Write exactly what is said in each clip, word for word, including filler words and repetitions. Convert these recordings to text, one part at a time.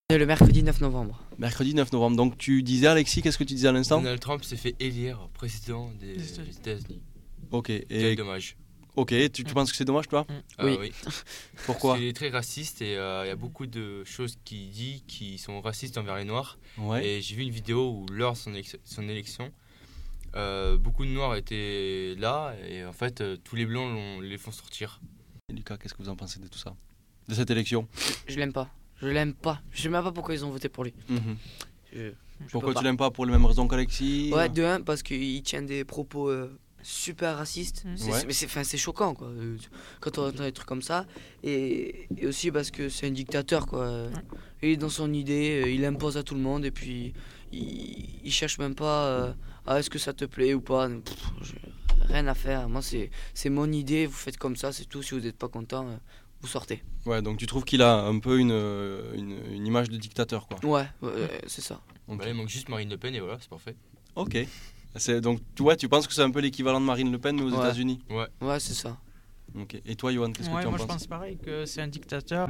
Le mercredi neuf novembre. Mercredi neuf novembre. Donc tu disais, Alexis, qu'est-ce que tu disais à l'instant ? Donald Trump s'est fait élire président des, des États-Unis. Ok. Et Quel dommage. Ok, tu, tu penses que c'est dommage, toi ? euh, Oui. oui. Pourquoi ? Parce qu'il est très raciste et il euh, y a beaucoup de choses qu'il dit qui sont racistes envers les Noirs. Ouais. Et j'ai vu une vidéo où lors de son, élection, son élection, euh, beaucoup de Noirs étaient là et en fait euh, tous les Blancs l'ont, les font sortir. Et Lucas, qu'est-ce que vous en pensez de tout ça ? De cette élection ? Je, je l'aime pas. Je l'aime pas. Je sais même pas pourquoi ils ont voté pour lui. Mmh. Je, je Pourquoi peux tu pas. l'aimes pas ? Pour les mêmes raisons qu'Alexis ? Ouais, de un, parce qu'il tient des propos euh, super racistes. Mmh. C'est, Ouais. c'est, mais c'est, enfin, c'est choquant, quoi, euh, quand on entend des trucs comme ça. Et, et aussi parce que c'est un dictateur, quoi. Il est dans son idée, euh, il impose à tout le monde, et puis il, il cherche même pas euh, ah, est-ce que ça te plaît ou pas. Pff, je- rien à faire. Moi, c'est, c'est mon idée, vous faites comme ça, c'est tout. Si vous n'êtes pas content, euh, vous sortez. Ouais, donc tu trouves qu'il a un peu une, une, une image de dictateur, quoi. Ouais, ouais, c'est ça. Ok. Bah, il manque juste Marine Le Pen et voilà, c'est parfait. Ok. C'est, donc tu, ouais, tu penses que c'est un peu l'équivalent de Marine Le Pen, mais aux Ouais. États-Unis ? Ouais. Ouais, c'est ça. Ok. Et toi, Johan, qu'est-ce Ouais, que tu en moi je penses ? pense pareil que c'est un dictateur.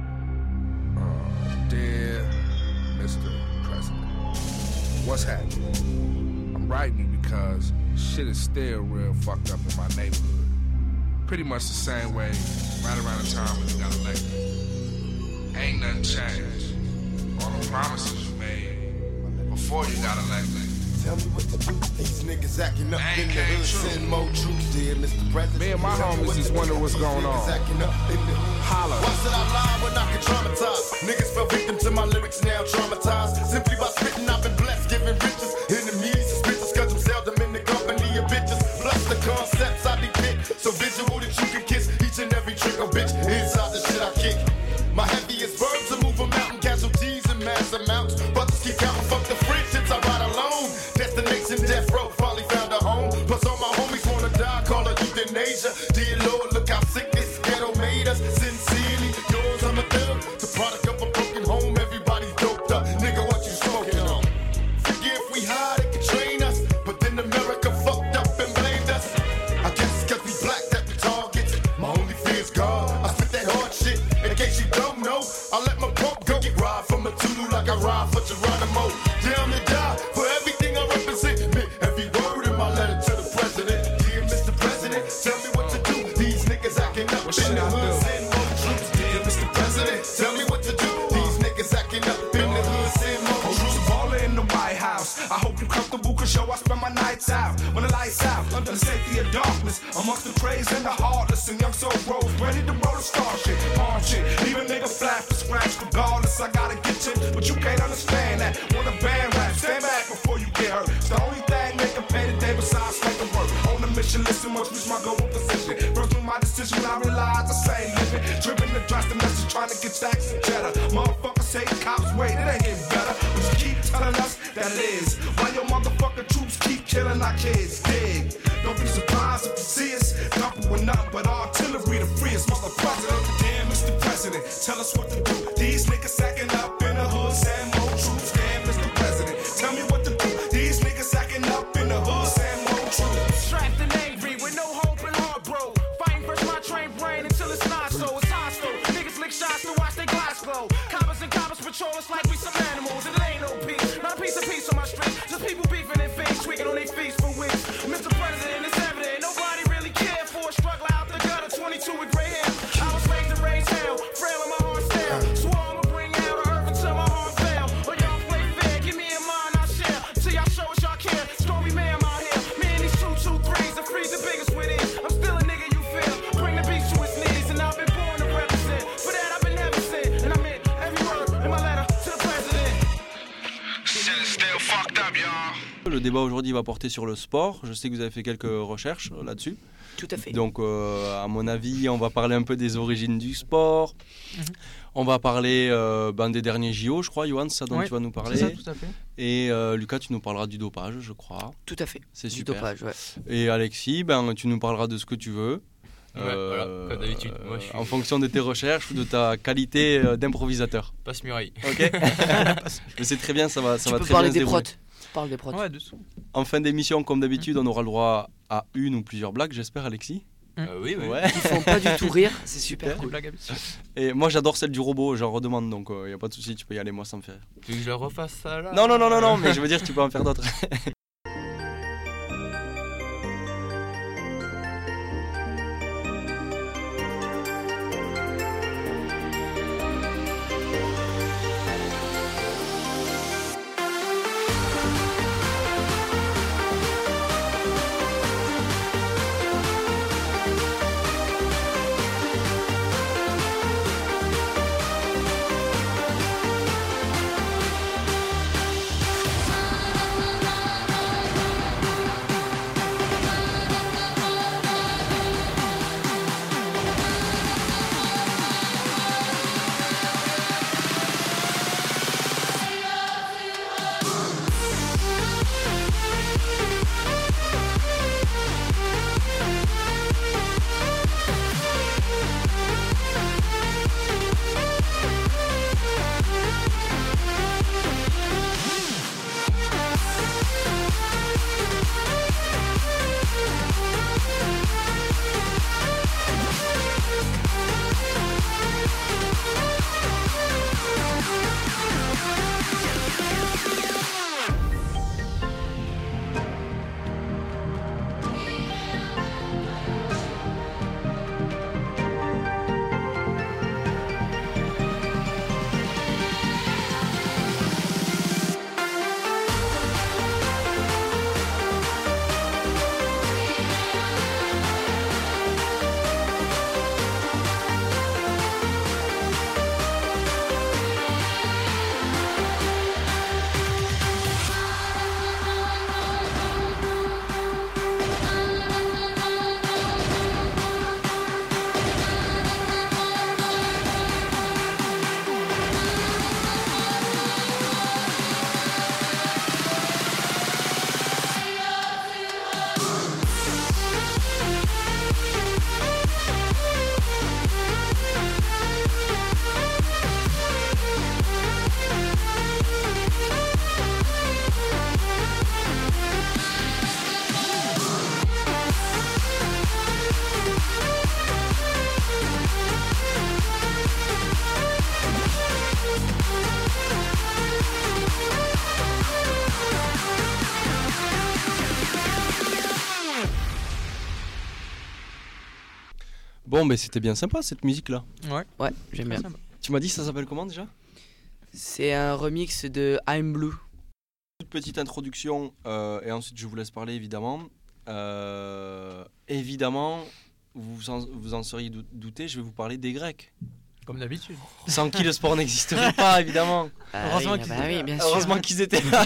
Dear Mister President, what's happening? I'm writing you because shit is still real fucked up in my neighborhood. Pretty much the same way right around the time when you got elected. Ain't nothing changed. All the promises you made before you got elected. Tell me what to do. These niggas acting up Ain't in the came hood. true. Send more troops, dear Mister President. Me and my Tell me homies what just to do. wonder what's These going niggas on. acting up in the hood. Holla. Why should I lie when I can traumatize? Niggas fell victim to my lyrics, now traumatized. Simply by spitting, I've been blessed, giving riches. Enemies, suspicious, cause I'm seldom in the company of bitches. Plus the concepts I depict, so visual that you can kiss each and every trick or bitch inside the shit I kick. My heaviest verbs will move a mountain, casualties in mass amounts. Brothers keep counting, fuck the friendships, I ride alone. Destination death row, finally found a home. Plus all my homies wanna die, call it euthanasia. Dear Lord, look how sick this ghetto made us. Sincerely, yours, I'm a thug. The product of a broken home, everybody's doped up. Nigga, what you smoking on? Figure if we hide, it could train us. But then America fucked up and blamed us. I guess it's cause we black that we targets. My only fear is God. I spit that hard shit. In case you don't know, I let my pump go. Get ride from a Tulu like I ride for Geronimo. Down to die for everything I represent. Me, every word in my letter to the president. Dear Mister President, tell me what to do. These niggas acting up What in should the I hood. do? Send more troops. Dear Mister President, tell me what to do. These niggas acting up in the hood. Send more Oh, troops. you's a baller in the White House. I hope you comfortable, cause yo, I spend my nights out. When the lights out, under the safety of darkness. Amongst the crazy and the heartless, and young soul bros ready to roll the star shit, arm shit. Leave a nigga flat for scratch, regardless. I gotta get you, but you can't understand that. Want a band rap, stand back before you get hurt. It's the only thing they can pay today besides making work. On the mission, listen, once reach my goal position. First with my decision, I realize I say living. Driven to dress the message, trying to get stacks and cheddar. Motherfuckers hate cops, wait, it ain't getting better. But you keep telling us that it is. Why your motherfucking troops keep killing our kids? Dig. Don't be surprised if you see us. Couple with nothing but artillery to free us. Mister President, damn Mister President, tell us what to do. These niggas acting up in the hood, send more troops. Damn Mister President, tell me what to do. These niggas acting up in the hood, send more troops. Strapped and angry with no hope and heart, bro. Fighting first my train brain until it's not so. It's hostile. Niggas lick shots to watch their glass glow. Coppers and coppers patrol us like we some animals. And it ain't no peace. Not a piece of peace on my street. Just people beefing and face tweaking on their feet for weeks. Mister President, it's evident. Nobody really cared for a struggle out the gutter. twenty-two with gray hair. I was raised to raise hell. Frail in my heart style. Swore I'ma bring out the earth until my heart fail. Or y'all play fair. Give me a mind I share. Till y'all show us y'all care. Story man out here. Me and these two two threes and freeze the biggest with it. I'm still a nigga you feel. Bring the beast to his knees. And I've been born to represent. For that I've been heaven sent. And I meant every word in my letter to the president. Shit is still fucked up, y'all. Le débat aujourd'hui va porter sur le sport. Je sais que vous avez fait quelques recherches euh, là-dessus. Tout à fait. Donc, euh, à mon avis, on va parler un peu des origines du sport. Mhm. On va parler euh, ben, des derniers J O, je crois, Johan, c'est ça dont Ouais, tu vas nous parler. C'est ça, tout à fait. Et euh, Lucas, tu nous parleras du dopage, je crois. Tout à fait. C'est Du super. dopage, ouais. Et Alexis, ben, tu nous parleras de ce que tu veux. Ouais, voilà, comme d'habitude. Moi, je suis- En fonction de tes recherches ou de ta qualité euh, d'improvisateur. Passe muraille. Ok. Mais c'est très bien, ça va, ça Tu va peux très parler bien se des dérouler. protes. Parle des protes. Ouais, dessous. En fin d'émission, comme d'habitude, on aura le droit à une ou plusieurs blagues, j'espère, Alexis. Euh, oui, oui. Ouais. Qui font pas du tout rire, c'est super Super. Des cool. blagues habituelles. Et moi j'adore celle du robot, j'en redemande donc il n'y a pas de souci, tu peux y aller, moi ça me fait rire. Tu veux que je le refasse ça là Non, non, non, non, non, mais je veux dire, tu peux en faire d'autres. Bon, mais c'était bien sympa cette musique-là. Ouais. Ouais, j'aime bien. Très sympa. Tu m'as dit ça s'appelle comment déjà? C'est un remix de I'm Blue. Toute petite introduction euh, et ensuite je vous laisse parler évidemment. Euh, évidemment, vous en, vous en seriez dou- douté, je vais vous parler des Grecs. Comme d'habitude. Sans qui le sport n'existerait pas évidemment. Ah Heureusement oui, qu'ils bah étaient oui, là. bien sûr. Heureusement qu'ils étaient là.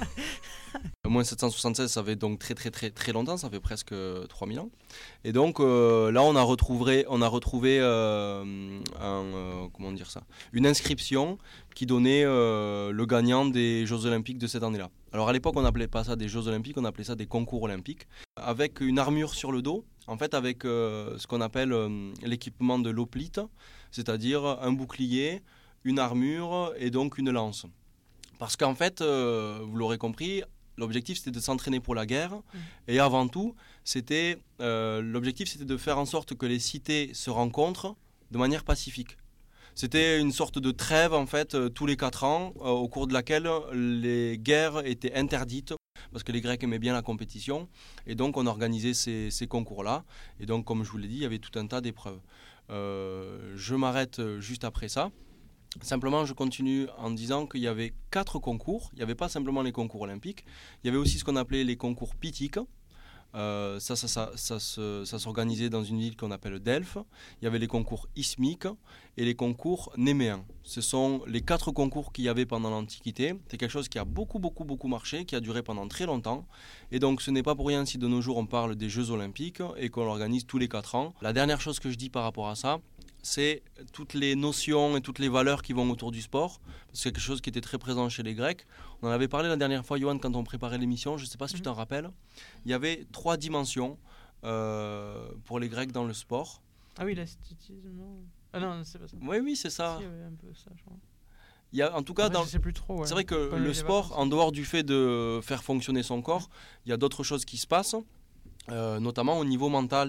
Moins sept cent soixante-seize, ça fait donc très très très très longtemps, ça fait presque trois mille ans. Et donc euh, là, on a retrouvé, on a retrouvé euh, un, euh, comment dire ça, une inscription qui donnait euh, le gagnant des Jeux Olympiques de cette année-là. Alors à l'époque, on n'appelait pas ça des Jeux Olympiques, on appelait ça des concours olympiques, avec une armure sur le dos, en fait avec euh, ce qu'on appelle euh, l'équipement de l'hoplite, c'est-à-dire un bouclier, une armure et donc une lance. Parce qu'en fait, euh, vous l'aurez compris, l'objectif c'était de s'entraîner pour la guerre, mmh. et avant tout, c'était, euh, l'objectif c'était de faire en sorte que les cités se rencontrent de manière pacifique. C'était une sorte de trêve en fait euh, tous les quatre ans, euh, au cours de laquelle les guerres étaient interdites, parce que les Grecs aimaient bien la compétition, et donc on organisait ces, ces concours-là, et donc comme je vous l'ai dit, il y avait tout un tas d'épreuves. Euh, je m'arrête juste après ça. Simplement, je continue en disant qu'il y avait quatre concours. Il n'y avait pas simplement les concours olympiques. Il y avait aussi ce qu'on appelait les concours pythiques. Euh, ça, ça, ça, ça, ça, ça s'organisait dans une ville qu'on appelle Delphes. Il y avait les concours ismiques et les concours néméens. Ce sont les quatre concours qu'il y avait pendant l'Antiquité. C'est quelque chose qui a beaucoup, beaucoup, beaucoup marché, qui a duré pendant très longtemps. Et donc, ce n'est pas pour rien si de nos jours on parle des Jeux Olympiques et qu'on l'organise tous les quatre ans. La dernière chose que je dis par rapport à ça, c'est toutes les notions et toutes les valeurs qui vont autour du sport. C'est quelque chose qui était très présent chez les Grecs. On en avait parlé la dernière fois, Johan, quand on préparait l'émission. Je ne sais pas si mmh. tu t'en rappelles. Il y avait trois dimensions euh, pour les Grecs dans le sport. Ah oui, l'esthétisme. Ah non, c'est pas ça. Oui, oui, c'est ça. Si, il y avait un peu ça, je crois. Il y a, en tout cas, en fait, dans... je sais plus trop, ouais. c'est vrai que Pas le sport, vacances. En dehors du fait de faire fonctionner son corps, il y a d'autres choses qui se passent, euh, notamment au niveau mental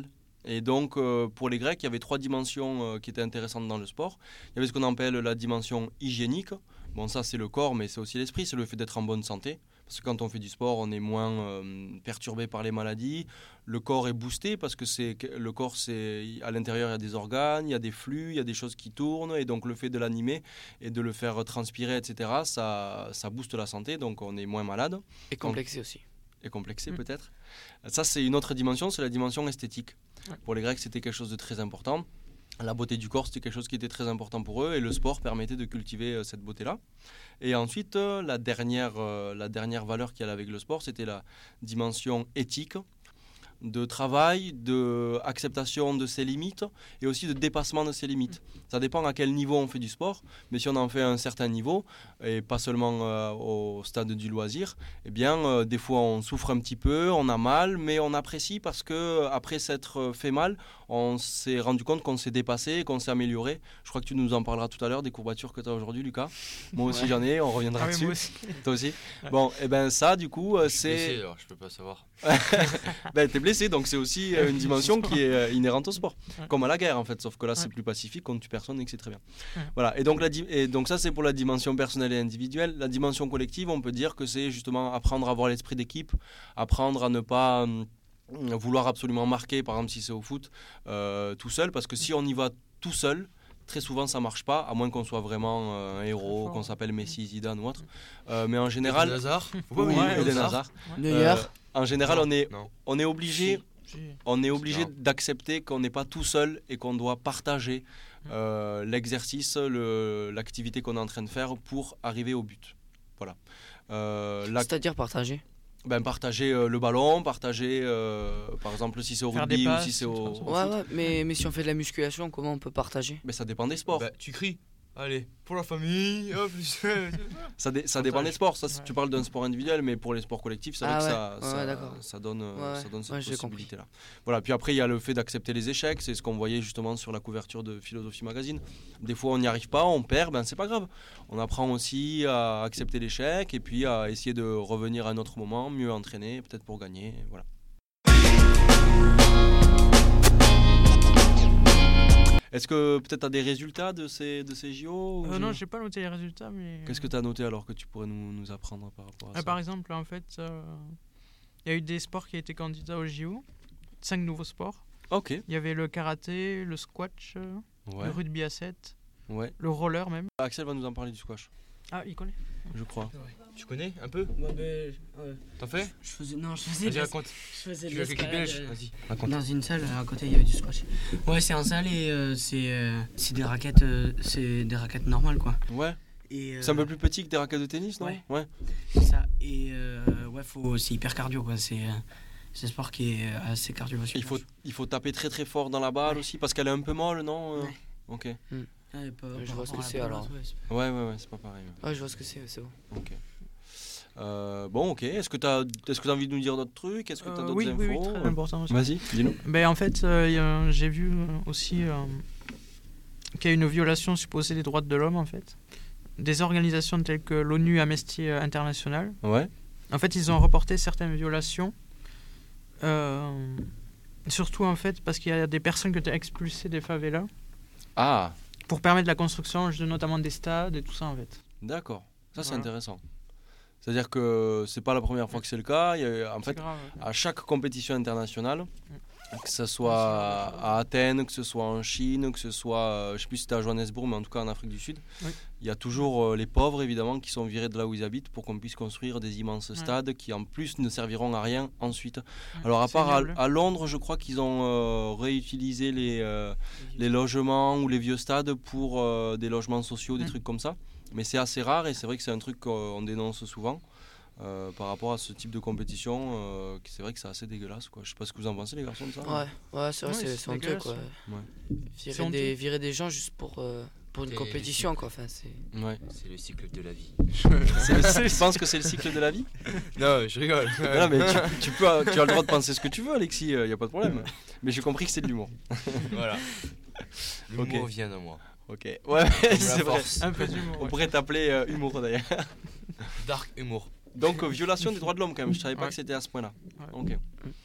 Et donc, euh, pour les Grecs, il y avait trois dimensions euh, qui étaient intéressantes dans le sport. Il y avait ce qu'on appelle la dimension hygiénique. Bon, ça, c'est le corps, mais c'est aussi l'esprit, c'est le fait d'être en bonne santé. Parce que quand on fait du sport, on est moins euh, perturbé par les maladies. Le corps est boosté parce que c'est, le corps, c'est, à l'intérieur, il y a des organes, il y a des flux, il y a des choses qui tournent. Et donc, le fait de l'animer et de le faire transpirer, et cetera, ça, ça booste la santé. Donc, on est moins malade. Et complexé aussi. Et complexé Mm. peut-être. Ça, c'est une autre dimension, c'est la dimension esthétique. Ouais. Pour les Grecs, c'était quelque chose de très important. La beauté du corps, c'était quelque chose qui était très important pour eux et le sport permettait de cultiver euh, cette beauté-là. Et ensuite, euh, la, dernière, euh, la dernière valeur qu'il y avait avec le sport, c'était la dimension éthique, de travail, d'acceptation de ses limites et aussi de dépassement de ses limites. Ça dépend à quel niveau on fait du sport, mais si on en fait à un certain niveau, et pas seulement euh, au stade du loisir, eh bien, euh, des fois on souffre un petit peu, on a mal, mais on apprécie parce que après s'être fait mal, on s'est rendu compte qu'on s'est dépassé, qu'on s'est amélioré. Je crois que tu nous en parleras tout à l'heure des courbatures que tu as aujourd'hui, Lucas. Moi aussi Ouais. j'en ai, on reviendra Ah oui, dessus. moi aussi. Toi aussi. Ouais. Bon, et ben ça, du coup, euh, Je suis blessé, c'est. alors je peux pas savoir. Ben, t'es blessé, donc c'est aussi euh, une dimension qui est euh, inhérente au sport. Ouais. Comme à la guerre, en fait, sauf que là, c'est Ouais. plus pacifique, on ne tue personne et que c'est très bien. Ouais. Voilà, et donc, la di- et donc ça, c'est pour la dimension personnelle et individuelle. La dimension collective, on peut dire que c'est justement apprendre à avoir l'esprit d'équipe, apprendre à ne pas hum, vouloir absolument marquer, par exemple, si c'est au foot, euh, tout seul, parce que si on y va tout seul, très souvent ça marche pas, à moins qu'on soit vraiment euh, un héros, fort. qu'on s'appelle Messi, Zidane ou autre. Euh, mais en Eden général, Hazard. Faut pas oui, oublier Eden Hazard. Hazard. Neuer. Euh, en général, Non, on est, non. on est obligé. Si. On est obligé Non. d'accepter qu'on n'est pas tout seul et qu'on doit partager euh, l'exercice, le, l'activité qu'on est en train de faire pour arriver au but. Voilà. Euh, la- C'est-à-dire partager. ben, partager euh, le ballon, partager, euh, par exemple, si c'est au Faire rugby des ou passes, si c'est des au, trucs comme au Ouais, foot. ouais, mais, mais si on fait de la musculation, comment on peut partager? Mais ça dépend des sports. Bah, tu cries. Allez, pour la famille. Hop. ça dé- ça dépend des sports. Ça, c'est- Ouais. tu parles d'un sport individuel, mais pour les sports collectifs, c'est vrai Ah que ouais. ça, Ouais, ça, ouais, d'accord. ça donne, euh, Ouais, ça donne cette ouais, j'ai compris. possibilité-là. Voilà. Puis après, il y a le fait d'accepter les échecs. C'est ce qu'on voyait justement sur la couverture de Philosophie Magazine. Des fois, on n'y arrive pas, on perd, ben c'est pas grave. On apprend aussi à accepter l'échec et puis à essayer de revenir à un autre moment, mieux entraîner, peut-être pour gagner. Voilà. Est-ce que peut-être tu as des résultats de ces, de ces J O ou Euh, je- non, j'ai pas noté les résultats, mais. Qu'est-ce que tu as noté alors que tu pourrais nous, nous apprendre par rapport à Ah, ça? par exemple, en fait, euh, il y a eu des sports qui étaient candidats aux J O. Cinq nouveaux sports. Ok. Il y avait le karaté, le squash, euh, Ouais. le rugby à sept, Ouais. le roller même. Axel va nous en parler du squash, Ah, il connaît. je crois. Tu connais un peu Ouais, ben, ouais. T'en fais Je faisais, non, je faisais, de Vas-y, la- raconte. je faisais Tu de veux quelqu'un l'escalade, belge euh, Vas-y, raconte. dans une salle à côté il y avait du squash. Ouais, c'est en salle et euh, c'est euh, c'est des raquettes euh, c'est des raquettes normales quoi. Ouais. Et euh, C'est un peu plus petit que des raquettes de tennis, non? Ouais. Ouais. c'est ça et euh, ouais, faut c'est hyper cardio quoi, c'est euh, c'est un sport qui est euh, assez cardio aussi. Il faut, il faut taper très très fort dans la balle aussi parce qu'elle est un peu molle, non? euh Ouais. Ok. Ouais, pas- Je par vois ce rapport que à la c'est, pelote, alors. ouais, c'est- Ouais, ouais, ouais, c'est pas pareil. ouais. Ouais, je vois ce que c'est, c'est bon. Ok. Euh, bon, ok. Est-ce que tu as, est-ce que tu as envie de nous dire d'autres trucs? Est-ce que tu as Euh, d'autres oui, infos? oui, oui, très important aussi. Vas-y, dis-nous. Ben, en fait, euh, y a- j'ai vu euh, aussi euh, qu'il y a une violation supposée des droits de l'homme, en fait. Des organisations telles que l'ONU Amnesty International. Ouais. En fait, ils ont reporté certaines violations. euh, surtout, en fait, parce qu'il y a des personnes qui ont été expulsées des favelas Ah, pour permettre la construction, de- notamment des stades et tout ça, en fait. d'accord. Ça, c'est Voilà. intéressant. C'est-à-dire que c'est pas la première fois que c'est le cas. Il y a, en C'est fait, grave. à chaque compétition internationale, que ce soit à Athènes, que ce soit en Chine, que ce soit, euh, je sais plus si c'était à Johannesburg, mais en tout cas en Afrique du Sud, Oui. il y a toujours euh, les pauvres évidemment qui sont virés de là où ils habitent pour qu'on puisse construire des immenses Ouais. stades qui en plus ne serviront à rien ensuite. Alors à C'est part à, ignoble. à Londres, je crois qu'ils ont euh, réutilisé les, euh, les logements ou les vieux stades pour euh, des logements sociaux, des Mm. trucs comme ça. Mais c'est assez rare et c'est vrai que c'est un truc qu'on dénonce souvent. Euh, par rapport à ce type de compétition, euh, c'est vrai que c'est assez dégueulasse, quoi. Je sais pas ce que vous en pensez, les garçons, de ça. Ouais, ouais, c'est vrai, Ouais, c'est c'est c'est honteux dégueulasse, quoi. Ouais. C'est Virer honteux. des, virer des gens juste pour, euh, pour une Et- compétition quoi. Enfin, c'est... Ouais. C'est le cycle de la vie. C'est le- tu penses que c'est le cycle de la vie? Non, je rigole. Non, mais tu, tu peux, tu as le droit de penser ce que tu veux, Alexis, il n'y a pas de problème. Mais j'ai compris que c'est de l'humour. Voilà. L'humour Ok. vient de moi. Ok, ouais, c'est vrai. force. Un peu d'humour. On ouais. pourrait t'appeler euh, humour d'ailleurs. Dark humour. Donc, euh, violation des droits de l'homme quand même, je savais pas Ouais. que c'était à ce point-là. Ouais. Ok.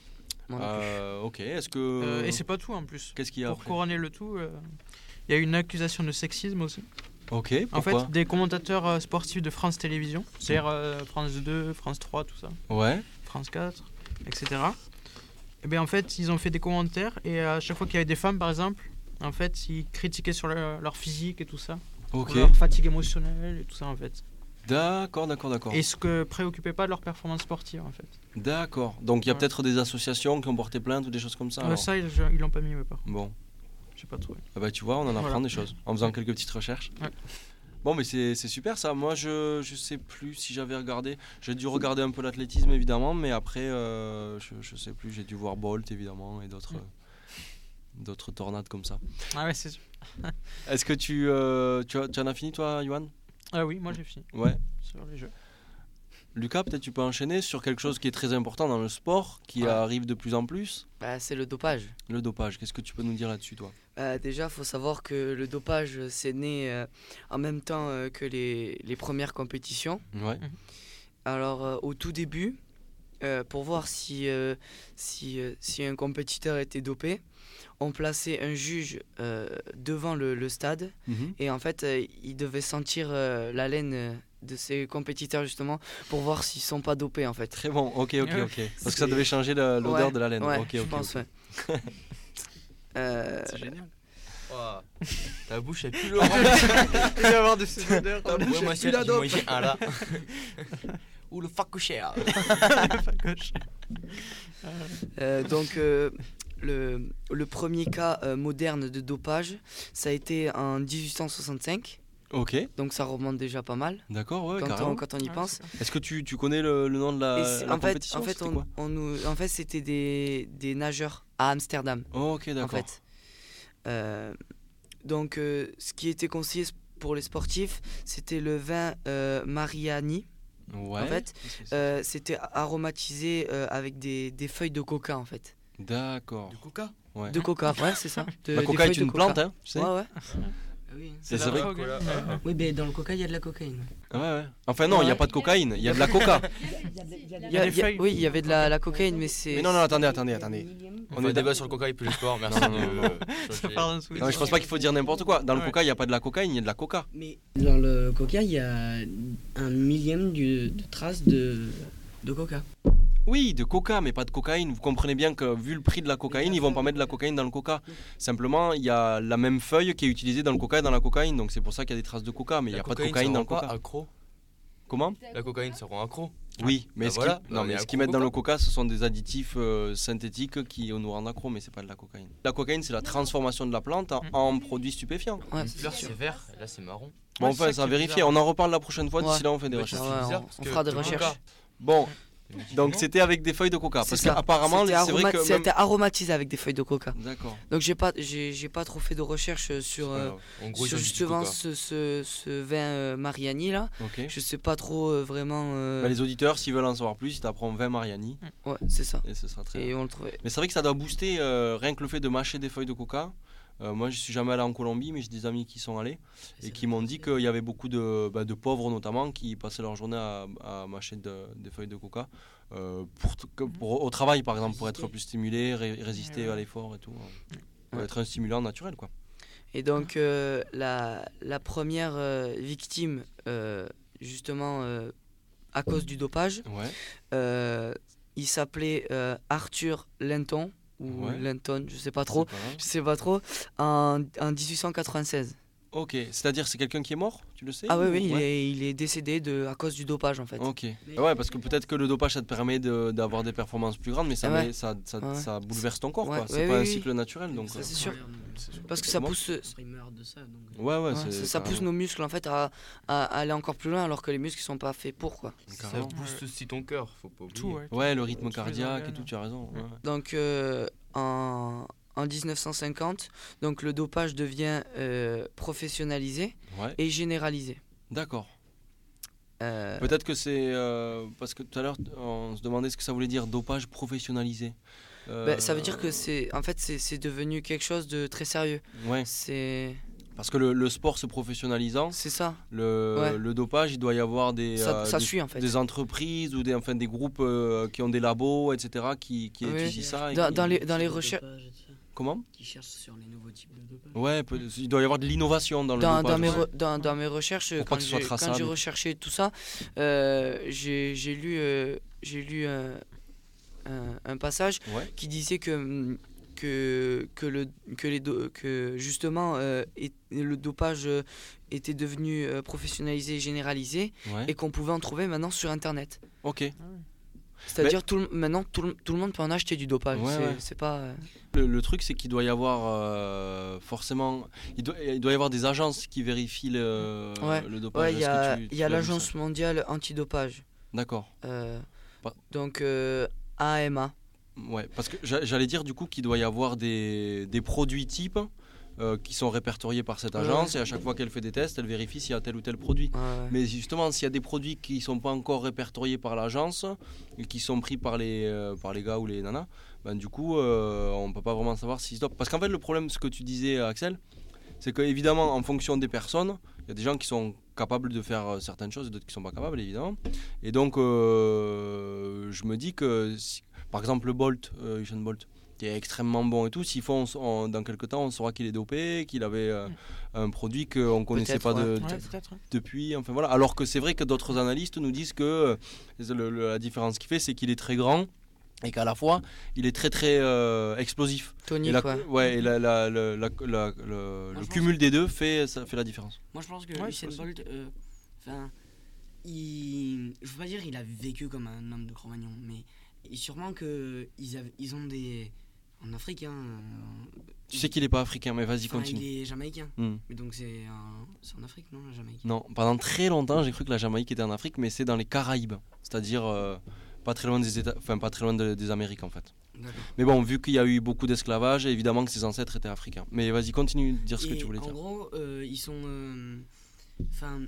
moi non Euh, ok, est-ce que. Euh, et c'est pas tout en plus. Qu'est-ce qu'il y a Pour après couronner le tout, euh, il y a une accusation de sexisme aussi. Ok, En pourquoi fait, des commentateurs euh, sportifs de France Télévisions, c'est-à-dire euh, France deux, France trois, tout ça, Ouais, France quatre, et cetera. Et bien en fait, ils ont fait des commentaires et à chaque fois qu'il y avait des femmes, par exemple, en fait, ils critiquaient sur leur, leur physique et tout ça, ok. leur fatigue émotionnelle et tout ça en fait. D'accord, d'accord, d'accord. Et ce que préoccupait pas leur performance sportive en fait. D'accord. Donc il y a Ouais. peut-être des associations qui ont porté plainte ou des choses comme ça. Euh, alors. ça, ils ils l'ont pas mis, mais pas. Bon, J'ai pas trouvé. ah bah, tu vois, on en apprend Voilà. des choses en faisant quelques petites recherches. Ouais. Bon, mais c'est c'est super ça. Moi, je, je sais plus si j'avais regardé. J'ai dû regarder un peu l'athlétisme évidemment, mais après, euh, je, je sais plus. J'ai dû voir Bolt évidemment et d'autres. Mm. euh, d'autres tornades comme ça. Ah ouais, c'est sûr. Est-ce que tu, euh, tu, as, tu en as fini toi, Johan? Ah oui, moi j'ai fini Ouais. sur les jeux. Lucas, peut-être tu peux enchaîner sur quelque chose qui est très important dans le sport, qui Ouais. arrive de plus en plus, Bah, c'est le dopage. le dopage. Qu'est-ce que tu peux nous dire là-dessus, toi? Euh, déjà, il faut savoir que le dopage, euh, c'est né euh, en même temps euh, que les, les premières compétitions. Ouais. Alors, euh, au tout début, euh, pour voir si, euh, si, euh, si un compétiteur était dopé, on plaçait un juge euh, devant le, le stade Mhm. et en fait, euh, il devait sentir euh, l'haleine euh, de ses compétiteurs justement pour voir s'ils sont pas dopés en fait. Très bon, ok, ok, Ouais. ok. Parce que ça devait changer la- l'odeur Ouais, de la laine. Ouais, ok, je ok, pense, ok. ouais. Euh, C'est génial. Ouah. Ta bouche elle pue Laurent. Il va y avoir de ces odeurs. Ouais, moi aussi, la moi, j'ai un là. Ou le facochère. Euh, donc, euh, le, le premier cas euh, moderne de dopage, ça a été en dix-huit cent soixante-cinq, Ok, donc ça remonte déjà pas mal d'accord, ouais, quand, carrément. on, quand on y Ouais, pense. c'est Est-ce que tu, tu connais le, le nom de la, Et c'est- la en fait, compétition en fait, c'était on, quoi on nous, en fait, c'était des, des nageurs à Amsterdam. Oh, ok, En d'accord. fait. Euh, donc, euh, ce qui était conseillé pour les sportifs, c'était le vin euh, Mariani. Ouais. En fait, Qu'est-ce que c'est Euh, c'était aromatisé euh, avec des, des feuilles de coca en fait. D'accord. Du coca. Ouais. De coca, ouais, c'est ça. De- La des coca est feuilles de une coca. plante, hein, tu sais. Ouais, ouais. Ah oui. C'est la vrai. drogue, Cola, hein. ah, ah. Oui, mais dans le coca, il y a de la cocaïne. Ouais, ouais. Enfin, non, il n'y a Ouais. pas de cocaïne, il y a de la coca. Il y a- des il y a- feuilles. oui, il y avait de la, la cocaïne, mais c'est. Mais non, non, attendez, attendez, attendez. On est débat sur le coca et plus le sport. Merci Non, non, de. non, non. Ça changer. part d'un sous. Non, mais je pense pas qu'il faut dire n'importe quoi. Dans le Ouais. coca, il n'y a pas de la cocaïne, il y a de la coca. Mais dans le coca, il y a un millième du- de traces de, de coca. Oui, de coca, mais pas de cocaïne. Vous comprenez bien que vu le prix de la cocaïne, ils vont pas mettre de la cocaïne dans le coca. Simplement, il y a la même feuille qui est utilisée dans le coca et dans la cocaïne, donc c'est pour ça qu'il y a des traces de coca, mais il n'y La a pas de cocaïne, cocaïne ça dans rend le pas coca. accro. Comment? La cocaïne, ça rend accro. Oui, mais, Bah ce voilà, qui, non, on mais est ce qu'ils accro mettent dans au le coca, ce sont des additifs euh, synthétiques qui nous rendent accro, mais c'est pas de la cocaïne. La cocaïne, c'est la transformation de la plante en, Mm. en produit stupéfiant. Ouais, Une c'est fleur, sûr. c'est vert. Là, c'est marron. Bon, Ouais, enfin, c'est ça ça à qui est vérifier. bizarre. On en reparle la prochaine fois. Ouais. D'ici là, on fait des Ouais, recherches. c'est Ouais, bizarre on- parce on que fera des le recherches. coca, Bon, effectivement, donc c'était avec des feuilles de coca. C'est Parce ça. qu'apparemment, C'était c'est vrai aroma- que. c'était même- aromatisé avec des feuilles de coca. D'accord. Donc j'ai pas, j'ai, j'ai pas trop fait de recherche sur, C'est pas euh, grave. en gros, sur ils ont dit du justement coca. ce, ce, ce vin euh, Mariani là. Ok. Je sais pas trop euh, vraiment. euh, Bah, les auditeurs, s'ils veulent en savoir plus, ils t'apprennent vingt Mariani Ouais, c'est ça. et ce sera très. Et on le trouvait. Mais c'est vrai que ça doit booster euh, rien que le fait de mâcher des feuilles de coca. Euh, moi, je suis jamais allé en Colombie, mais j'ai des amis qui sont allés et qui m'ont dit qu'il y avait beaucoup de, bah, de pauvres notamment qui passaient leur journée à, à mâcher de- des feuilles de coca euh, pour, t- que- pour- au travail par exemple, pour être plus stimulé, ré- résister Ouais. à l'effort et tout. Pour Ouais. être un stimulant naturel quoi. Et donc euh, la, la première euh, victime, euh, justement euh, à cause du dopage, Ouais. euh, il s'appelait euh, Arthur Linton ou Ouais. Linton, je sais pas trop. C'est pas grave. Je sais pas trop. En, en dix-huit cent quatre-vingt-seize. Ok, c'est-à-dire c'est quelqu'un qui est mort, tu le sais? Ah oui, oui, il, Ouais. est, il est décédé de, à cause du dopage en fait. Ok. Ouais, parce que peut-être que le dopage ça te permet de- d'avoir des performances plus grandes, mais ça, Ah ouais. met- ça, ça, Ouais. ça bouleverse ton corps Ouais, quoi. C'est ouais, pas oui, un oui. cycle naturel donc. Ça, euh, c'est sûr. c'est- Parce que ça Comment pousse, Il meurt de ça. Donc... euh. Ouais, ouais, ouais, c'est ça, ça pousse carrément- nos muscles en fait à, à aller encore plus loin alors que les muscles ils sont pas faits pour quoi. Ça carrément. booste aussi ton cœur, faut pas oublier. Tout, ouais. Ouais, le rythme Tous les cardiaque et organes. tout, tu as raison. ouais, ouais. Donc euh, en, en dix-neuf cent cinquante, donc le dopage devient euh, professionnalisé Ouais, et généralisé. d'accord. Euh, Peut-être que c'est euh, parce que tout à l'heure on se demandait ce que ça voulait dire dopage professionnalisé. Euh, ben, ça veut dire que c'est en fait c'est c'est devenu quelque chose de très sérieux. Ouais. C'est Parce que le, le sport se professionnalisant, C'est ça. le, Ouais. le dopage, il doit y avoir des, Ça, euh, ça des, suit en fait. des entreprises ou des, enfin, des groupes euh, qui ont des labos, et cetera, qui, qui Oui. étudient ça. et Dans- qui- dans les- dans les Sur le recherches- dopage et tout ça. Comment ? Qui cherchent sur les nouveaux types de dopage. Ouais, peut- il doit y avoir de l'innovation dans le Dans, dopage. dans, mes aussi. re- dans, dans mes recherches, Pour pas quand que ce soit j'ai, quand traçable. j'ai recherché tout ça, euh, j'ai, j'ai lu, euh, j'ai lu un, un, un passage Ouais. qui disait que, que, que, le, que, les do- que justement euh, et- le dopage euh, était devenu euh, professionnalisé et généralisé Ouais. et qu'on pouvait en trouver maintenant sur Internet. Ok. C'est-à-dire tout le, maintenant tout le, tout le monde peut en acheter du dopage. Ouais, c'est, ouais. c'est pas... euh, Le, le truc, c'est qu'il doit y avoir euh, forcément, il doit, il doit y avoir des agences qui vérifient le, Ouais. le dopage. Ouais, il y Est-ce a, que tu- il tu y a l'as vu, l'Agence ça mondiale antidopage. D'accord. Euh, Pas- donc euh, A M A. Ouais, parce que j'a- j'allais dire du coup qu'il doit y avoir des, des produits types euh, qui sont répertoriés par cette Ouais. agence et à chaque fois qu'elle fait des tests, elle vérifie s'il y a tel ou tel produit. Ouais, ouais. Mais justement, s'il y a des produits qui ne sont pas encore répertoriés par l'agence et qui sont pris par les, euh, par les gars ou les nanas, ben, du coup, euh, on ne peut pas vraiment savoir s'ils se dopent. Parce qu'en fait, le problème, ce que tu disais, Axel, c'est qu'évidemment, en fonction des personnes, il y a des gens qui sont capables de faire euh, certaines choses et d'autres qui ne sont pas capables, évidemment. Et donc, euh, je me dis que, si- par exemple, le Bolt, euh, Usain Bolt, qui est extrêmement bon et tout, s'il faut, on s- on- dans quelques temps, on saura qu'il est dopé, qu'il avait euh, un produit qu'on ne connaissait Peut-être, pas de, ouais. de- Ouais, peut-être. depuis. Enfin, voilà. Alors que c'est vrai que d'autres analystes nous disent que euh, le- le- la différence qu'il fait, c'est qu'il est très grand et qu'à la fois, il est très très euh, explosif. Tonique, Et, la, ouais. ouais, et la- la- la- la- la- le, le pense cumul des deux fait, ça fait la différence. Moi, je pense que Ouais, Usain c'est Bolt, euh, enfin, il, je veux pas dire il a vécu comme un homme de Cro-Magnon, mais il- sûrement que ils, avaient- ils ont des, en Afrique, hein, euh, Tu sais qu'il n'est pas africain, mais vas-y, enfin, continue. il est jamaïcain, Hmm. mais donc c'est un- c'est en Afrique, non, la Jamaïque. Non, pendant très longtemps, j'ai cru que la Jamaïque était en Afrique, mais c'est dans les Caraïbes, c'est-à-dire euh, pas très loin des États, enfin pas très loin de- des Amériques en fait. D'accord. Mais bon, vu qu'il y a eu beaucoup d'esclavage, évidemment que ses ancêtres étaient africains. Mais vas-y, continue de dire ce que Et tu voulais en dire. gros, euh, ils sont, euh, enfin,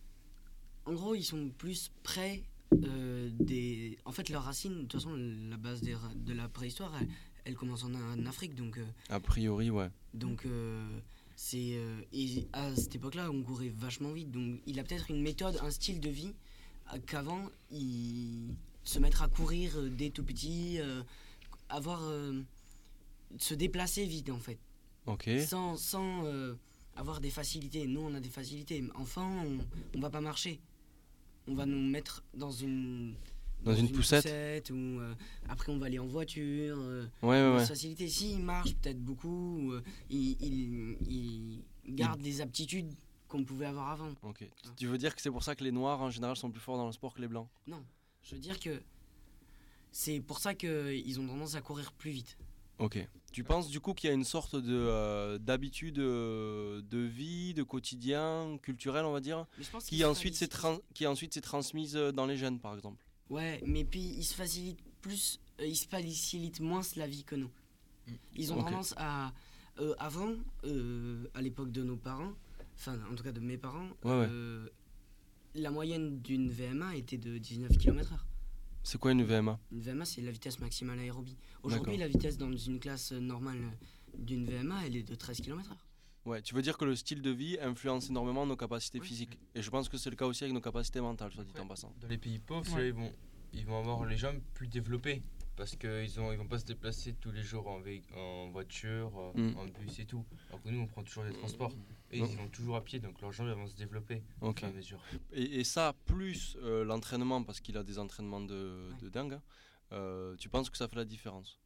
en gros, ils sont plus près euh, des. En fait, leurs racines, de toute façon, la base des ra- de la préhistoire, elle, elle commence en, en Afrique, donc. euh, A priori, ouais. Donc euh, c'est euh, et à cette époque-là, on courait vachement vite. Donc il a peut-être une méthode, un style de vie euh, qu'avant il se mettre à courir euh, dès tout petit, euh, avoir euh, se déplacer vite en fait, Ok. sans sans euh, avoir des facilités. Nous on a des facilités. Enfant, on, on va pas marcher. On va nous mettre dans une Dans une poussette. ou euh, après on va aller en voiture. euh, Ouais, ouais, la ouais. facilité, s'il marche peut-être beaucoup, euh, il, il, il garde les aptitudes qu'on pouvait avoir avant. Ok. Tu veux dire que c'est pour ça que les noirs en général sont plus forts dans le sport que les blancs? Non, je veux dire que c'est pour ça qu'ils ont tendance à courir plus vite. Ok. Tu penses du coup qu'il y a une sorte de euh, d'habitude euh, de vie, de quotidien, culturel, on va dire, Mais je pense qui qu'ils se ensuite s'est facilitent- tran- qui ensuite s'est transmise euh, dans les gènes, par exemple. Ouais, mais puis ils se facilitent plus, euh, ils se facilitent moins la vie que nous. Ils ont Ok. tendance à. euh, avant, euh, à l'époque de nos parents, enfin en tout cas de mes parents, Ouais, ouais. euh, la moyenne d'une V M A était de dix-neuf kilomètres heure. C'est quoi une V M A? Une V M A, c'est la vitesse maximale aérobie. Aujourd'hui, D'accord. la vitesse dans une classe normale d'une V M A, elle est de treize kilomètres heure. Ouais, tu veux dire que le style de vie influence énormément nos capacités Ouais. physiques. Et je pense que c'est le cas aussi avec nos capacités mentales, soit dit en passant. Dans les pays pauvres, Ouais. ils, vont, ils vont avoir les jambes plus développées. Parce qu'ils ne ils vont pas se déplacer tous les jours en, véhi- en voiture, euh, Mm. en bus et tout. Alors que nous, on prend toujours des transports. Et Non. ils vont toujours à pied, donc leurs jambes elles vont se développer au Ok. fur et à mesure. Et, et ça, plus euh, l'entraînement, parce qu'il a des entraînements de, de dingue, hein, euh, tu penses que ça fait la différence?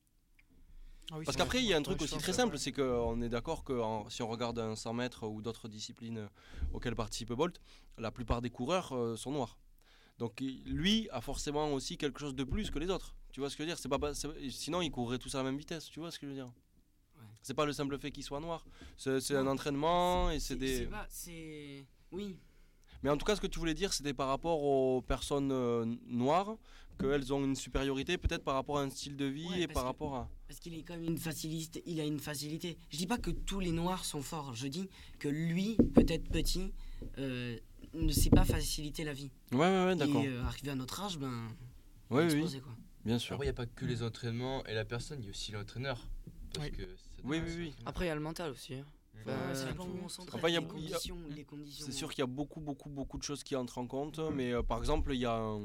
Ah oui, Parce c'est qu'après, vrai. il y a un Ouais, truc je aussi pense très que- simple, c'est qu'on est d'accord que en- si on regarde un cent mètres ou d'autres disciplines euh, auxquelles participe Bolt, la plupart des coureurs euh, sont noirs. Donc il- lui a forcément aussi quelque chose de plus que les autres. Tu vois ce que je veux dire? C'est pas, pas- c'est- sinon ils courraient tous à la même vitesse. Tu vois ce que je veux dire? Ouais. C'est pas le simple fait qu'ils soient noirs. C'est c'est Non, un entraînement et c'est des. C'est pas. C'est. Oui. Mais en tout cas, ce que tu voulais dire, c'était par rapport aux personnes euh, noires, qu'elles ont une supériorité peut-être par rapport à un style de vie Ouais, et parce par que- rapport à. Parce qu'il est quand même une facilité. Il a une facilité. Je dis pas que tous les noirs sont forts. Je dis que lui, peut-être petit, euh, ne sait pas faciliter la vie. Ouais, ouais, ouais, d'accord. Et euh, arrivé à notre âge, ben. Ouais, oui, explosé, quoi. bien sûr. Après, il n'y a pas que les entraînements et la personne, il y a aussi l'entraîneur. Parce Oui. que ça Oui, doit- oui, oui. ça- Après, il y a le mental aussi. hein. Mm. Enfin, Ouais, ça euh, dépend où on s'entraîne. Enfin, il y a- les il y a- conditions, les conditions. C'est sûr qu'il y a beaucoup, beaucoup, beaucoup de choses qui entrent en compte. Mais euh, par exemple, il y a un,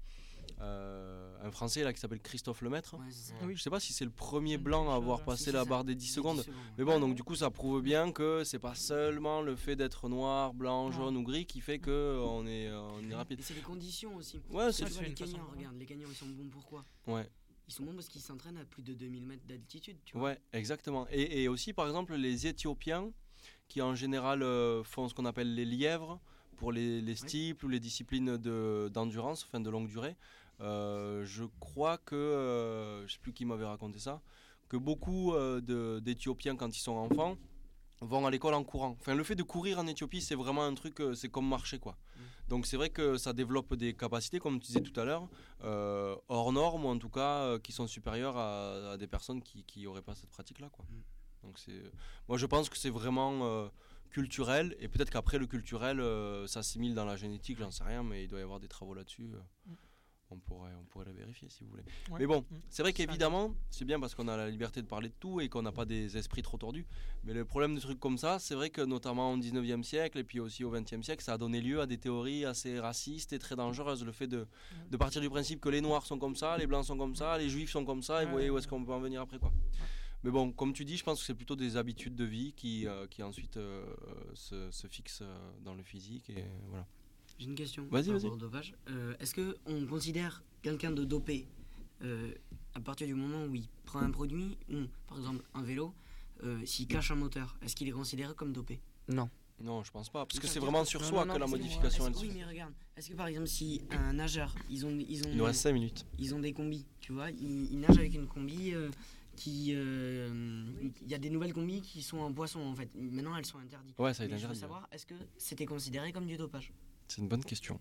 euh, un Français là qui s'appelle Christophe Lemaître. Ouais, c'est ça. Je sais pas si c'est le premier blanc à avoir passé Si, la c'est barre ça. des dix secondes. secondes. Mais bon, donc du coup, ça prouve bien que c'est pas seulement le fait d'être noir, blanc, Non. jaune ou gris qui fait que euh, on est, euh, on est rapide. Et c'est les conditions aussi. Ouais, Tu c'est vois, c'est les une façon Kenyans, de voir. regarde, les Kenyans ils sont bons pourquoi ouais, Ils sont bons parce qu'ils s'entraînent à plus de deux mille mètres d'altitude, tu vois. ouais, exactement. Et, et aussi, par exemple, les Éthiopiens qui en général euh, font ce qu'on appelle les lièvres pour les, les steeples ou les disciplines de, d'endurance, enfin de longue durée. Euh, je crois que, euh, je sais plus qui m'avait raconté ça, que beaucoup euh, de, d'Éthiopiens quand ils sont enfants vont à l'école en courant. Enfin, le fait de courir en Éthiopie, c'est vraiment un truc, euh, c'est comme marcher quoi. Mm. Donc c'est vrai que ça développe des capacités, comme tu disais tout à l'heure, euh, hors normes ou en tout cas euh, qui sont supérieures à, à des personnes qui qui auraient pas cette pratique là quoi. Mm. Donc c'est, moi je pense que c'est vraiment euh, culturel et peut-être qu'après le culturel euh, s'assimile dans la génétique, j'en sais rien, mais il doit y avoir des travaux là-dessus. euh. Mm. On pourrait, on pourrait la vérifier si vous voulez. Ouais. Mais bon, Mm. c'est vrai Ça qu'évidemment, c'est bien parce qu'on a la liberté de parler de tout et qu'on n'a pas des esprits trop tordus. Mais le problème de trucs comme ça, c'est vrai que notamment au dix-neuvième siècle et puis aussi au vingtième siècle, ça a donné lieu à des théories assez racistes et très dangereuses. Le fait de, de partir du principe que les noirs sont comme ça, les blancs sont comme ça, les juifs sont comme ça, et vous voyez où est-ce qu'on peut en venir après quoi. Mais bon, comme tu dis, je pense que c'est plutôt des habitudes de vie qui, euh, qui ensuite euh, se, se fixent euh, dans le physique et voilà. J'ai une question Vas-y, par vas-y. rapport au dopage. Euh, Est-ce qu'on considère quelqu'un de dopé euh, à partir du moment où il prend un produit, ou par exemple un vélo, euh, s'il cache un moteur, est-ce qu'il est considéré comme dopé? Non. Non, je pense pas, parce que Ça c'est veut vraiment dire sur que- soi non, non, que la non, modification est-ce- elle se Oui, fait. mais regarde, est-ce que par exemple si un nageur, ils ont, ils ont, Il nous reste cinq minutes. ils ont des combis, tu vois, ils, ils nagent avec une combi euh, qui, euh, il y a des nouvelles combis qui sont en boisson en fait. Maintenant elles sont interdites. Ouais, ça a été Mais je veux interdit. savoir, est-ce que c'était considéré comme du dopage? C'est une bonne question.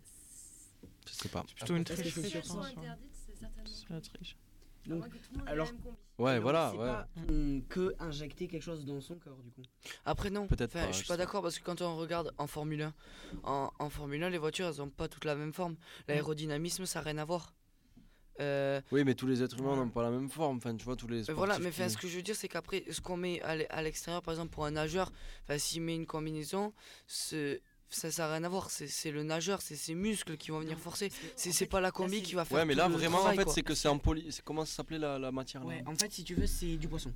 Je sais pas. C'est plutôt une Est-ce que triche, c'est je Si elles sont pense. ouais. interdites, c'est certainement. C'est la triche. À moins que tout le monde ait alors- la même combi. Ouais, Donc, voilà, c'est ouais. pas hum, que injecter quelque chose dans son corps du coup. Après non, Peut-être Enfin, pas, je suis je pas sais d'accord parce que quand on regarde en Formule un, en, en Formule un, les voitures elles ont pas toutes la même forme. L'aérodynamisme ça n'a rien à voir. Euh, Oui, mais tous les êtres humains n'ont pas la même forme. Enfin, tu vois, tous les mais sportifs voilà, mais qui- enfin, ce que je veux dire c'est qu'après ce qu'on met à l'e- à l'extérieur, par exemple pour un nageur, enfin, s'il met une combinaison, ce- ça ça n'a rien à voir. C'est c'est le nageur, c'est ses muscles qui vont venir forcer. C'est c'est pas la combi qui va faire. Ouais, mais tout là, le vraiment, travail, en fait, quoi. c'est que c'est en poly... c'est- Comment ça s'appelait la, la matière là Ouais, en fait si tu veux c'est du poisson.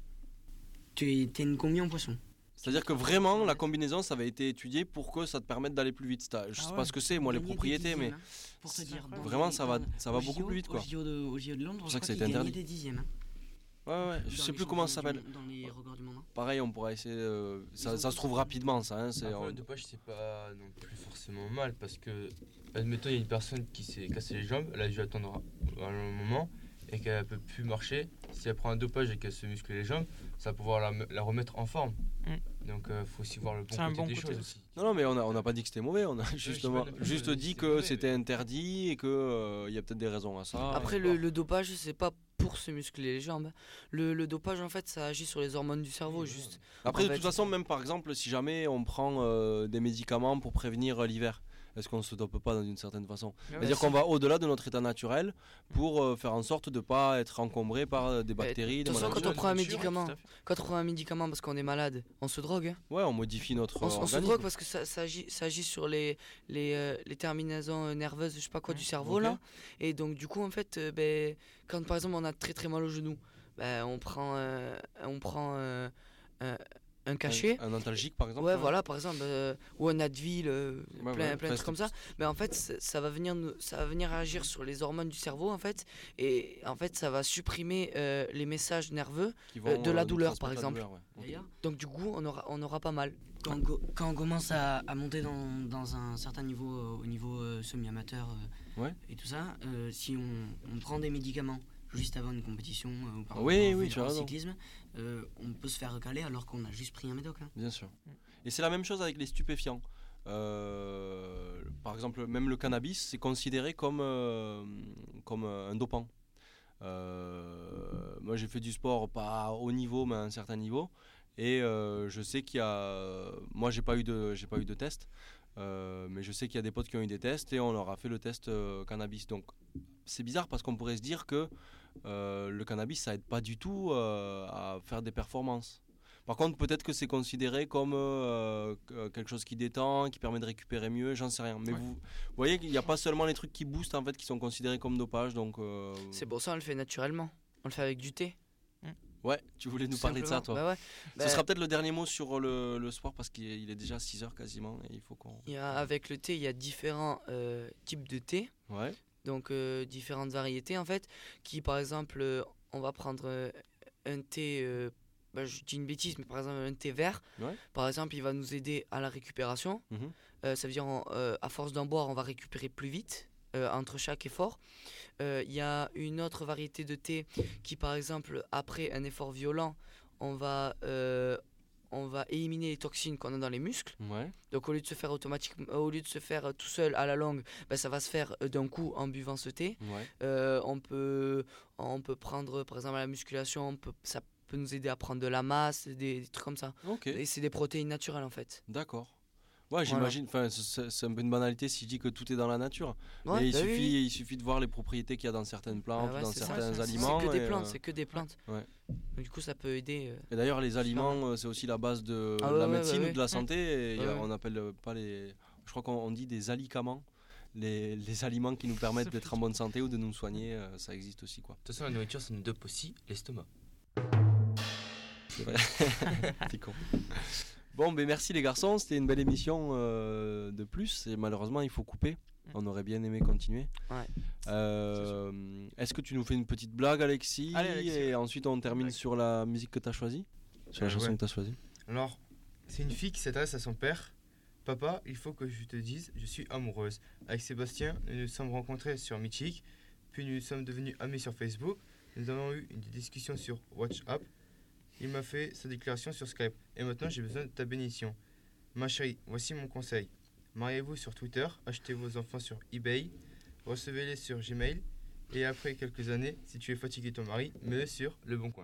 Tu es, t'es une combi en poisson. C'est-à-dire que vraiment, la combinaison, ça avait été étudié pour que ça te permette d'aller plus vite. C'est- Je Ah sais ouais. pas ce que c'est, moi, les Gagner des propriétés, mais dixièmes, hein, pour te C'est dire, incroyable. dans vraiment, les- ça va, dans- ça va au beaucoup J O, plus vite, quoi. Au J O de, au J O de Londres, pour je ça crois que ça a qu'ils été gagnaient interdit. des dixièmes. hein, Ouais, ouais, je dans sais les plus comment ça championnats s'appelle. du monde- Dans les records du monde. hein. Pareil, on pourra essayer. euh, ça, Ils ça ont se trouve tous- rapidement, ça. Hein, c'est, Après, on- le dopage, c'est pas non plus forcément mal parce que, admettons, il y a une personne qui s'est cassé les jambes, elle a dû attendre un moment et qu'elle peut plus marcher. Si elle prend un dopage et qu'elle se muscle les jambes, ça va pouvoir la, la remettre en forme. Mm. Donc, il faut aussi voir le bon C'est un côté bon des côté choses aussi. aussi. Non, non, mais on n'a on a pas dit que c'était mauvais. On a justement je sais pas, juste je- dit c'est que mauvais, c'était mais- interdit et qu'il y a peut-être des raisons à ça. Après et le, le dopage c'est pas pour se muscler les jambes. Le, le dopage en fait ça agit sur les hormones du cerveau juste. Après, en de fait- toute façon, même par exemple, si jamais on prend euh, des médicaments pour prévenir euh, l'hiver, est-ce qu'on se dope pas d'une certaine façon? C'est-à-dire qu'on va au-delà de notre état naturel pour euh, faire en sorte de ne pas être encombré par euh, des bactéries, de des toute façon, maladies. quand on prend un Sûr, médicament, tout à fait. quand on prend un médicament parce qu'on est malade, on se drogue. hein. Ouais, on modifie notre On, s- on se organisme. drogue parce que ça, ça, agit, ça agit sur les, les, euh, les terminaisons euh, nerveuses, je sais pas quoi, du cerveau ok. là. Et donc du coup en fait, euh, ben, quand par exemple on a très très mal au genou, ben, on prend, euh, on prend euh, un, un cachet. Un, un antalgique, par exemple. Ouais, hein. voilà, par exemple, euh, ou un Advil, euh, Ouais, plein, ouais, plein de presque. trucs comme ça. Mais en fait, ça, ça va venir, nous- ça va venir agir sur les hormones du cerveau, en fait, et en fait, ça va supprimer euh, les messages nerveux. Qui euh, de la nous douleur, transmettre par la exemple. douleur, ouais. Ok. D'ailleurs, Donc du coup, on aura, on aura pas mal. quand, on go- quand on commence à, à monter dans, dans un certain niveau, euh, au niveau euh, semi-amateur euh, Ouais. et tout ça, euh, si on, on prend des médicaments juste avant une compétition euh, ou par Oui, exemple, oui, en tu as raison. cyclisme, euh, on peut se faire recaler alors qu'on a juste pris un médoc. hein. Bien sûr. Et c'est la même chose avec les stupéfiants. Euh, par exemple, même le cannabis, c'est considéré comme, euh, comme un dopant. Euh, moi, j'ai fait du sport pas à haut niveau, mais à un certain niveau. Et euh, je sais qu'il y a. Moi, j'ai pas eu de, j'ai pas eu de test. Euh, mais je sais qu'il y a des potes qui ont eu des tests et on leur a fait le test euh, cannabis. Donc, c'est bizarre parce qu'on pourrait se dire que euh, le cannabis, ça aide pas du tout euh, à faire des performances. Par contre, peut-être que c'est considéré comme euh, quelque chose qui détend, qui permet de récupérer mieux, j'en sais rien. Mais ouais. vous, vous voyez qu'il n'y a pas seulement les trucs qui boostent en fait, qui sont considérés comme dopage. Donc, euh... c'est pour ça qu'on le fait naturellement. On le fait avec du thé. Ouais, tu voulais nous parler de ça, toi. Bah ouais. Ce bah, sera peut-être le dernier mot sur le, le sport parce qu'il est déjà six heures quasiment et il faut qu'on... Il y a, avec le thé, il y a différents euh, types de thé. Ouais. Donc euh, différentes variétés en fait. Qui par exemple, euh, on va prendre euh, un thé, euh, bah, je dis une bêtise, mais par exemple un thé vert. Ouais. Par exemple, il va nous aider à la récupération. Mmh. Euh, ça veut dire, on, euh, à force d'en boire, on va récupérer plus vite. Euh, entre chaque effort. Il euh, y a une autre variété de thé qui, par exemple, après un effort violent, on va, euh, on va éliminer les toxines qu'on a dans les muscles. Ouais. Donc au lieu de se faire automatiquement, au lieu de se faire tout seul à la longue, ben, ça va se faire d'un coup en buvant ce thé. Ouais. Euh, on peut, on peut prendre, par exemple, à la musculation, on peut, ça peut nous aider à prendre de la masse, des, des trucs comme ça. Ok. Et c'est des protéines naturelles en fait. D'accord. Ouais, j'imagine, enfin, c'est, c'est un peu une banalité si je dis que tout est dans la nature. Ouais, mais il, bah suffit, oui. il suffit de voir les propriétés qu'il y a dans certaines plantes, ah ouais, dans c'est certains ça, aliments. C'est que des et, plantes, euh... c'est que des plantes. Ouais. Donc, du coup, ça peut aider. Euh... Et d'ailleurs, les aliments, c'est aussi la base de ah la ouais, médecine ouais, ouais, ou de la santé. Et ouais. On appelle pas les. Je crois qu'on dit des alicaments. Les, les aliments qui nous permettent d'être en bonne santé ou de nous soigner, euh, ça existe aussi, quoi. De toute façon, la nourriture, ça nous dope aussi l'estomac. C'est vrai. T'es con. Bon, ben merci les garçons, c'était une belle émission euh, de plus. Et malheureusement, il faut couper. On aurait bien aimé continuer. Ouais. Euh, est-ce que tu nous fais une petite blague, Alexis, Allez, Alexis. Et ensuite, on termine sur la musique que tu as choisie. Sur la euh, chanson ouais. que tu as choisie. Alors, c'est une fille qui s'adresse à son père. Papa, il faut que je te dise, je suis amoureuse. Avec Sébastien, nous nous sommes rencontrés sur Mythique, puis nous sommes devenus amis sur Facebook. Nous avons eu une discussion sur WhatsApp. Il m'a fait sa déclaration sur Skype. Et maintenant, j'ai besoin de ta bénédiction. Ma chérie, voici mon conseil. Mariez-vous sur Twitter, achetez vos enfants sur eBay, recevez-les sur Gmail, et après quelques années, si tu es fatigué de ton mari, mets-le sur Le Bon Coin.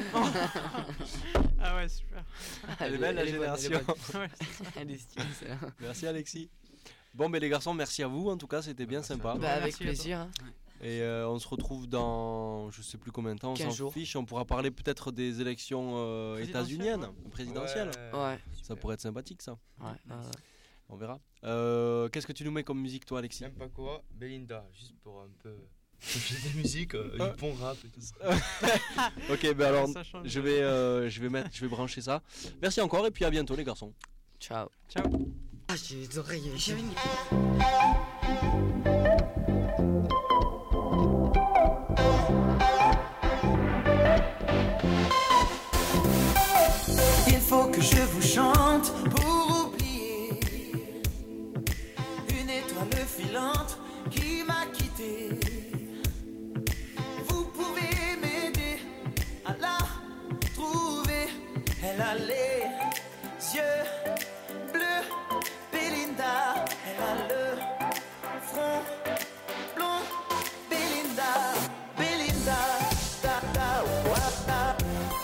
Ah ouais, super. Elle est belle, la génération. Elle est stylée, celle-là. Merci, Alexis. Bon, mais les garçons, merci à vous. En tout cas, c'était bien Merci sympa. Bah, avec plaisir. Hein. Et euh, on se retrouve dans, je sais plus combien de temps, on s'en jours. fiche. On pourra parler peut-être des élections euh, états-uniennes, ouais. présidentielles. Ouais, ouais. Ça pourrait être sympathique, ça. Ouais. Euh... On verra. Euh, qu'est-ce que tu nous mets comme musique, toi, Alexis? J'aime pas quoi, Belinda, juste pour un peu changer de musique, euh, du bon rap et tout ça. Ok, ben alors, je vais, euh, je vais mettre, je vais brancher ça. Merci encore et puis à bientôt, les garçons. Ciao. Ciao. Ah, j'ai les oreilles. J'ai une... Il faut que je vous chante pour oublier une étoile filante qui m'a quitté. Vous pouvez m'aider à la trouver. Elle a les yeux bleus, Belinda. Elle a le front blond, Belinda. Belinda, da da wa da.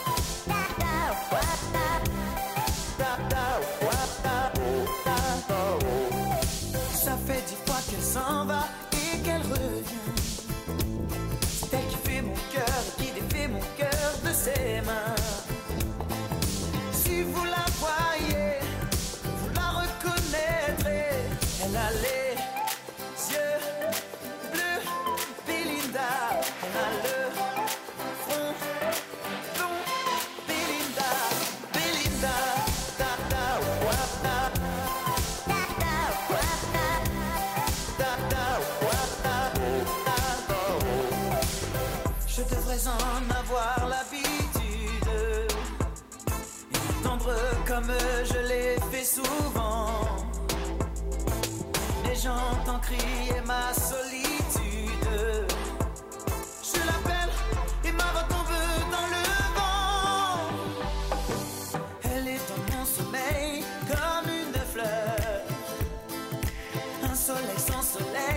Ça fait dix fois qu'elle s'en va et qu'elle revient. C'est elle qui fait mon cœur et qui défait mon cœur de ses mains. Si vous la voyez, vous la reconnaîtrez. Elle a les yeux bleus, Belinda. Elle a le front blond, Belinda. Belinda, da da wa da. Je devrais en avoir l'habitude et attendre comme je l'ai fait souvent. Mais j'entends crier ma solitude. Je l'appelle et ma voix tombe dans le vent. Elle est dans mon sommeil comme une fleur. Un soleil sans soleil.